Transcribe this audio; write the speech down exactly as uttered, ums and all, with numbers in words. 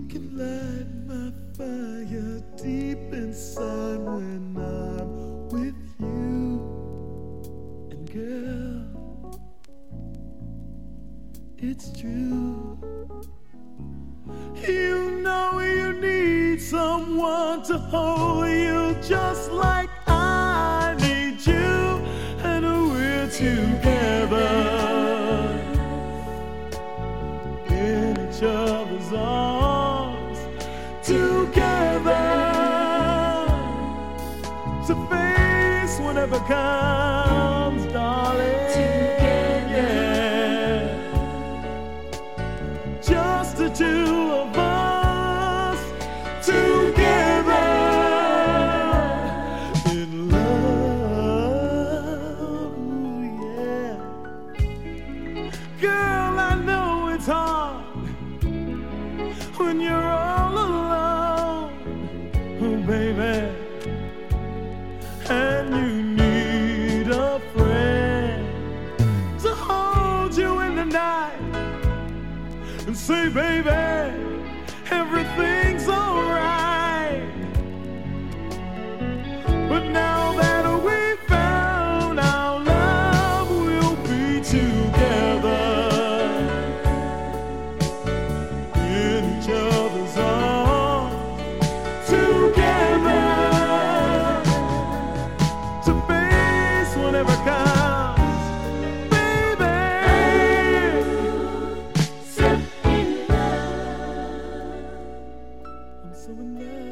can light my fire deep inside when I'm with you. And girl, it's true. You know you need someone to hold you just like I need you, and we're together in each other's arms, together to face whatever comes, darling. Just the two of us together in love, yeah. Girl, I know it's hard when you're all alone, oh baby, and you need a friend to hold you in the night and say, baby, everything's alright. But now that we found our love, we'll be together in each other's arms, together to face whatever comes. So in love.